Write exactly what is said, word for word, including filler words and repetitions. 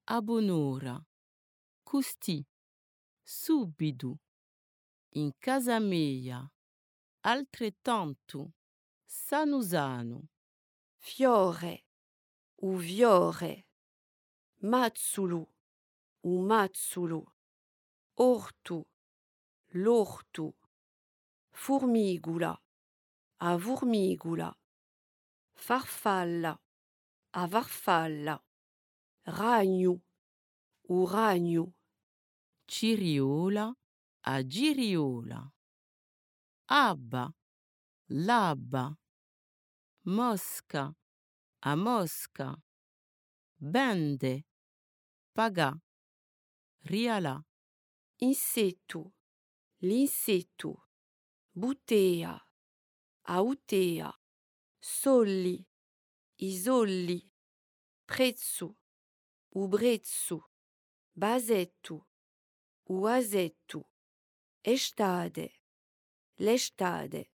a buon'ora, custì, subito, in casa mia, altrettanto, sano sano, fiore u viore, mazzulu u mazzulu, ortu, l'ortu, formigula, a formigula, farfalla, a farfalla, ragno, u ragno, ciriola, a giriola, abba, labba, mosca, a mosca, bende, pagà, rialà, insetto, l'insetto, butea, autea, solli, isolli, prezzo, ubrezzo, basetto, uasetto, estade, l'estade.